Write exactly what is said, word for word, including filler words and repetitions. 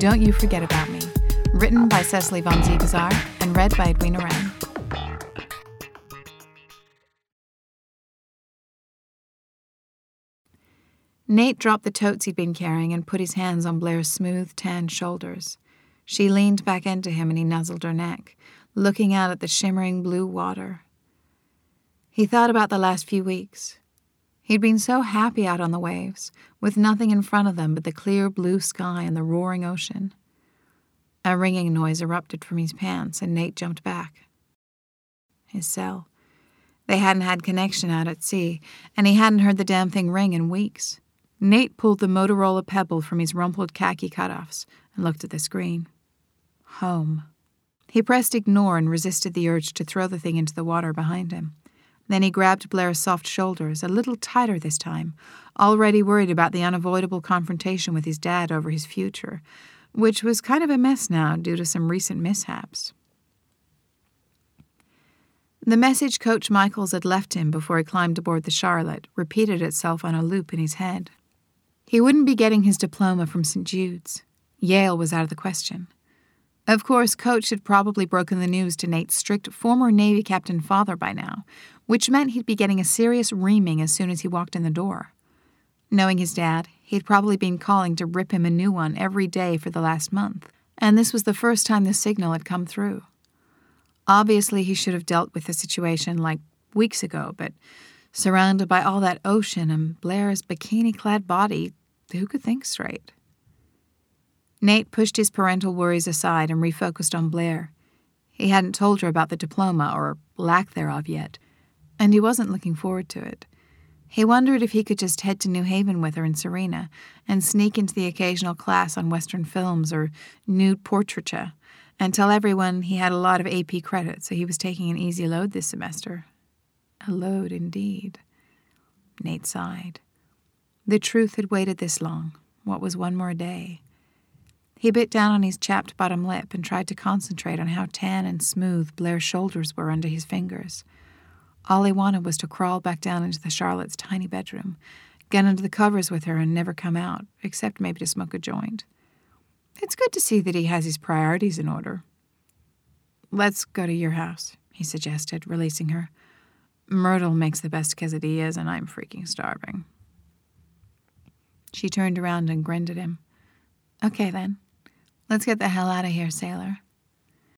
Don't You Forget About Me, written by Cecily von Ziegazar and read by Edwina Wren. Nate dropped the totes he'd been carrying and put his hands on Blair's smooth, tanned shoulders. She leaned back into him and he nuzzled her neck, looking out at the shimmering blue water. He thought about the last few weeks. He'd been so happy out on the waves, with nothing in front of them but the clear blue sky and the roaring ocean. A ringing noise erupted from his pants, and Nate jumped back. His cell. They hadn't had connection out at sea, and he hadn't heard the damn thing ring in weeks. Nate pulled the Motorola Pebble from his rumpled khaki cutoffs and looked at the screen. Home. He pressed ignore and resisted the urge to throw the thing into the water behind him. Then he grabbed Blair's soft shoulders, a little tighter this time, already worried about the unavoidable confrontation with his dad over his future, which was kind of a mess now due to some recent mishaps. The message Coach Michaels had left him before he climbed aboard the Charlotte repeated itself on a loop in his head. He wouldn't be getting his diploma from Saint Jude's. Yale was out of the question. Of course, Coach had probably broken the news to Nate's strict former Navy captain father by now, which meant he'd be getting a serious reaming as soon as he walked in the door. Knowing his dad, he'd probably been calling to rip him a new one every day for the last month, and this was the first time the signal had come through. Obviously, he should have dealt with the situation like weeks ago, but surrounded by all that ocean and Blair's bikini-clad body, who could think straight? Nate pushed his parental worries aside and refocused on Blair. He hadn't told her about the diploma, or lack thereof, yet, and he wasn't looking forward to it. He wondered if he could just head to New Haven with her and Serena and sneak into the occasional class on Western films or nude portraiture and tell everyone he had a lot of A P credit, so he was taking an easy load this semester. A load, indeed. Nate sighed. The truth had waited this long. What was one more day? He bit down on his chapped bottom lip and tried to concentrate on how tan and smooth Blair's shoulders were under his fingers. All he wanted was to crawl back down into the Charlotte's tiny bedroom, get under the covers with her and never come out, except maybe to smoke a joint. It's good to see that he has his priorities in order. "Let's go to your house," he suggested, releasing her. "Myrtle makes the best quesadillas, and I'm freaking starving." She turned around and grinned at him. "Okay, then. Let's get the hell out of here, sailor."